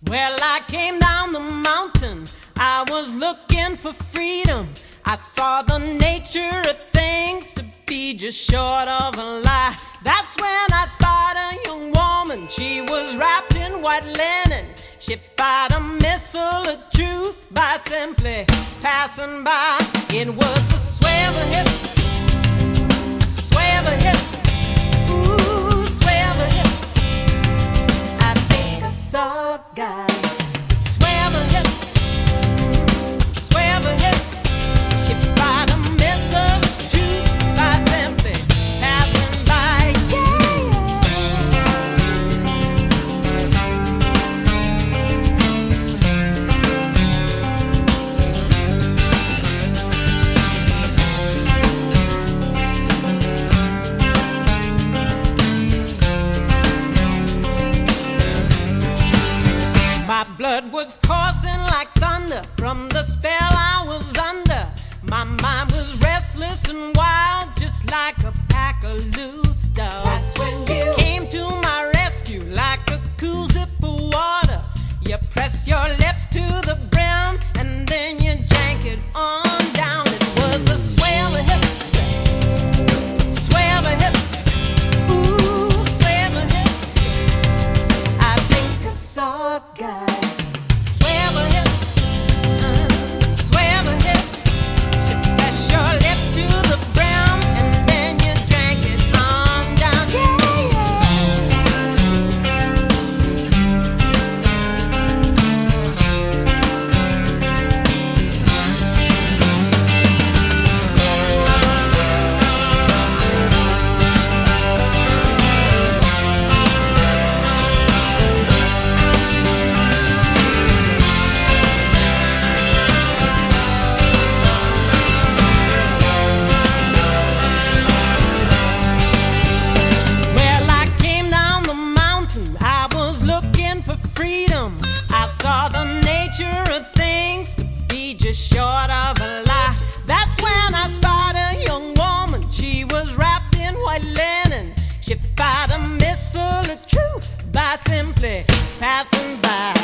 Well, I came down the mountain, I was looking for freedom. I saw the nature of things to be just short of a lie. That's when I spied a young woman, she was wrapped in white linen. She fired a missile of truth by simply passing by. It was the sway of her hips, sway of her hips, ooh, sway of her hips. I think I saw a guy. Sway of her hips, sway of her hips. She fired a missile of truth by simply passing by. My blood was coursing like thunder from the spell I was under. My mind was restless and wild, just like a pack of loose dogs. That's when you came to my rescue like a cool zip of water. You press your lips to the brim and then you drank it on down. It was a sway of a hips, sway of a hips, ooh, sway of a hips. I think I saw a guy. Sway of a hips, sway of a hips. She press your lips to the brim and then you drank it on down. Well, I came down the mountain, I was looking for freedom. I saw the nature of things to be just short of a lie. That's when I spied a young woman, she was wrapped in white linen. She fired a missile of truth by simply passing by.